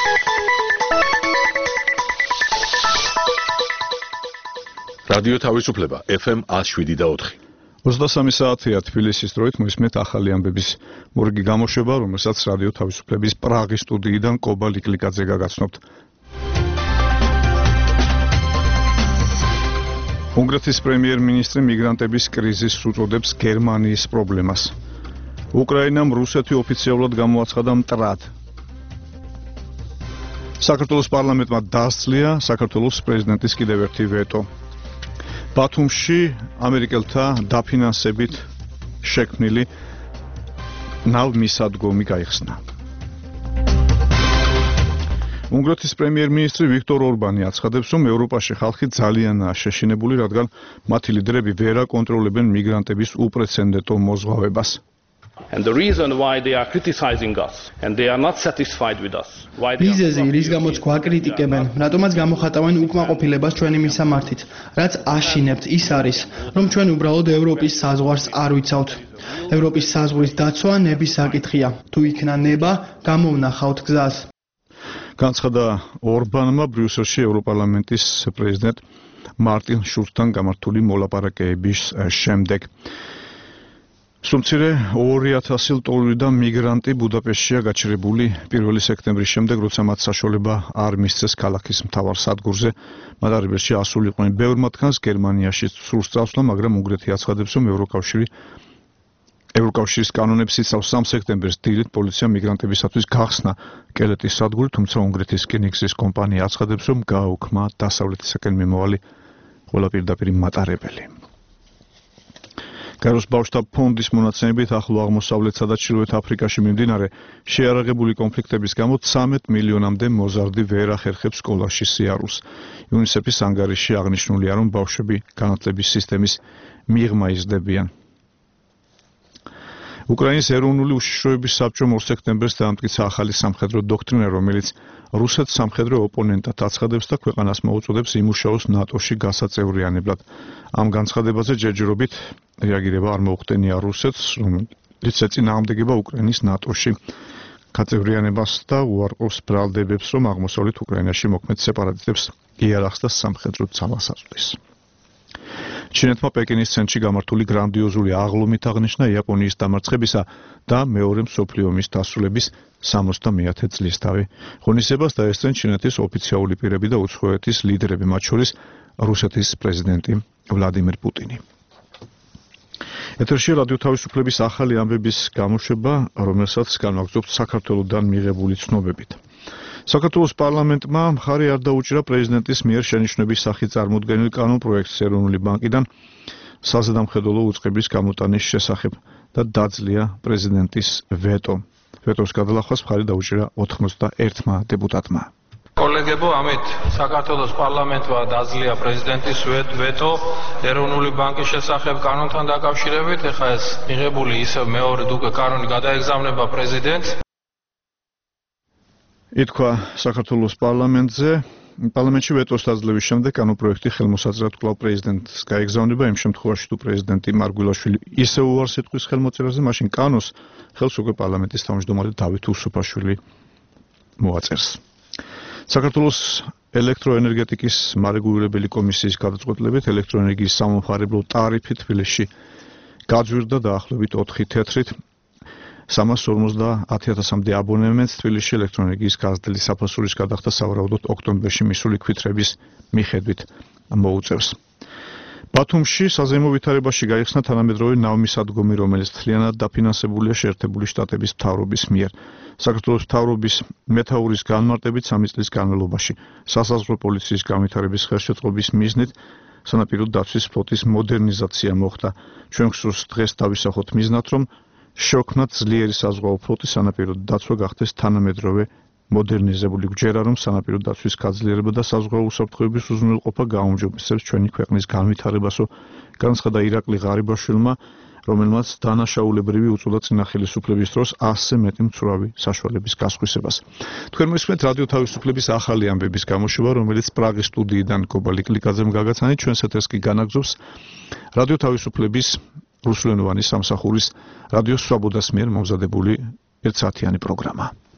რადიო თავისუფლება FM 107.4 23 საათია თბილისის დროით მოისმენთ ახალი ამბების მორიგი გამოშვება, რომელსაც რადიო თავისუფლების პრაღის სტუდიიდან კობა ლიკლიკაძე გაგაცნობთ. უნგრეთის პრემიერ-მინისტრი მიგრანტების კრიზისს უწოდებს გერმანიის პრობლემას. უკრაინამ რუსეთი ოფიციალურად გამოაცხადა მტრად. საქართველოს პარლამენტმა დასძლია საქართველოს პრეზიდენტის კიდევ ერთი ვეტო. ბათუმში ამერიკელთა დაფინანსებით შექმნილი ნავმისადგომი გაიხსნა. უნგრეთის პრემიერ-მინისტრი ვიქტორ ორბანი აცხადებს, რომ ევროპაში ხალხი ძალიანაა შეშინებული, რადგან მათი ლიდერები ვერ აკონტროლებენ მიგრანტების უპრეცედენტო მოზღვავებას. And the reason why they are criticizing us and they are not satisfied with us. მიზეზი რის გამოც გვაკრიტიკებენ, რატომაც გამოხატავენ უკმაყოფილებას ჩვენი მისამართით, რაც აშინებთ ის არის, რომ ჩვენ უბრალოდ ევროპის საზღვარს არ ვიცავთ. ევროპის საზღვრის დაცვა ნების საკითხია. თუ იქნა ნება, გამოვნახავთ გზას. განცხადა ორბანმა ბრიუსელში ევროპარლამენტის პრეზიდენტ მარტინ შულცთან გამართული მოლაპარაკებების შემდეგ. სუმცირე 2000 ლტოლვიდან მიგრანტი ბუდაპეშტშია გაჩერებული 1 სექტემბრის შემდეგ, როცა მათ საშუალება არ მისცეს ქალაქის მთავარ სადგურზე. მატარებელში ასულიყვნენ ბევრ მათგანს გერმანიაში სრულ სწავლსა, მაგრამ უნგრეთი აცხადებს, რომ ევროკავშირის კანონებს იცავს 3 სექტემბერს დილით პოლიციამ მიგრანტებისათვის გახსნა კელეტის სადგური, თუმცა უნგრეთის რკინიგზის კომპანია აცხადებს, რომ გააუქმა დასავლეთისაკენ მიმავალი ყველა პირდაპირ მატარებელი. გაეროს ბავშვთა ფონდის მონაცემებით ახლო აღმოსავლეთსა და ჩრდილოეთ აფრიკაში მიმდინარე შეიარაღებული კონფლიქტების გამო 13 მილიონამდე მოზარდი ვერ ახერხებს სკოლაში სიარულს. იუნისეფის ანგარიში აღნიშნულია, რომ ბავშვები განათლების სისტემის მიღმა იზრდებიან. უკრაინის ეროვნული უშიშროების საბჭომ 2 სექტემბერს დაამტკიცა ახალი სამხედრო დოქტრინა, რომელიც რუსეთს სამხედრო ოპონენტად აცხადებს და ქვეყანას მოუწოდებს იმუშაოს ნატოში გასაწევრიანებლად. ამ განცხადებაზე ჯერჯერობით რეაგირება არ მოუხდენია რუსეთს, რომელიც ეწინააღმდეგება უკრაინის ნატოში გაწევრიანებას და უარყოფს ბრალდებებს, რომ აღმოსავლეთ უკრაინაში მოქმედ სეპარატისტებს იარაღს და სამხედრო ძალას აწვდის. ჩინეთმა პეკინის ცენტრში გამართული გრანდიოზული აღლომით აღნიშნა იაპონიის დამარცხებისა და მეორე მსოფლიო ომის დასრულების 70-ე წლისთავი. ღონისძიებას დაესწრნენ ჩინეთის ოფიციალური პირები და უცხოეთის ლიდერები, მათ შორის რუსეთის პრეზიდენტი ვლადიმირ პუტინი. ეთერში რადიო თავისუფლების ახალი ამბების გამოშვება, რომელსაც განვაგრძობთ საქართველოსთან მიღებული ცნობებით. საქართველოს პარლამენტმა მხარი არ დაუჭირა პრეზიდენტის მიერ შენიშვნების სახით წარმოდგენილ კანონპროექტს ეროვნული ბანკიდან საზედამხედველო უწყების გამოტანის შესახებ და დაძლია პრეზიდენტის ვეტო. ვეტოს გადალახვას მხარი დაუჭირა 91-მა დეპუტატმა. კოლეგებო, ამით საქართველოს პარლამენტმა დაძლია პრეზიდენტის ვეტო ეროვნული ბანკის შესახებ კანონთან დაკავშირებით. ეხლა ეს მიღებული ისევ მეორედ უკვე კანონი გადაეგზავნება პრეზიდენტს. ითქვა საქართველოს პარლამენტში ვეტოს დაძლევის შემდეგ კანონპროექტი ხელმოსაძრად კვლავ პრეზიდენტს გაეგზავნება. იმ შემთხვევაში, თუ პრეზიდენტი მარგველაშვილი ისევ უარს იტყვის ხელმოწერაზე, მაშინ კანონს ხელს უკვე პარლამენტის თავმჯდომარე დავით უსუფაშვილი მოაწერს. საქართველოს ელექტროენერგეტიკის მარეგულირებელი კომისიის გადაწყვეტილებით ელექტროენერგიის სამომხმარებლო ტარიფი თბილისში გაძვირდა დაახლოებით 4 თეთრით. 350,000-მდე აბონემენტს თბილისში ელექტროენერგიის გაზრდილი საფასურის გადახდა სავარაუდოდ ოქტომბერში მისული ქვითრების მიხედვით მოუწევს. ბათუმში საზეიმო ვითარებაში გაიხსნა თანამედროვე ნავმისადგომი, რომელიც მთლიანად დაფინანსებულია შეერთებული შტატების მთავრობის მიერ. საქართველოს მთავრობის მეთაურის განმარტებით 3 წლის განმავლობაში სასაზღვრო პოლიციის განვითარების ხელშეწყობის მიზნით სანაპირო დაცვის ფლოტის მოდერნიზაცია მოხდა. ჩვენ გსურს დღეს დავისახოთ მიზნად, რომ შევქმნათ ძლიერი საზღვაო ფლოტი, სანაპირო დაცვა გახდეს თანამედროვე მოდერნიზებული. გვჯერა, რომ სანაპირო დაცვის გაძლიერება და საზღვაო უსაფრთხოების უზრუნველყოფა გააუმჯობესებს ჩვენი ქვეყნის განვითარებასო, განცხადა ირაკლი ღარიბაშვილმა, რომელმაც დანაშაულებრივი უწოდა წინა ხელისუფლების დროს 100-ზე მეტი მცურავი საშუალების გასხვისებას. თქვენ მოისმენთ რადიო თავისუფლების ახალი ამბების გამოშვება, რომელიც პრაღის სტუდიიდან კობა ლიკლიკაძემ გაგაცანით. ჩვენს ეთერს კი განაგრძობს რადიო თავისუფლების რუსულენოვანი სამსახურის რადიო სვაბოდას მიერ მომზადებული ერთსაათიანი პროგრამა.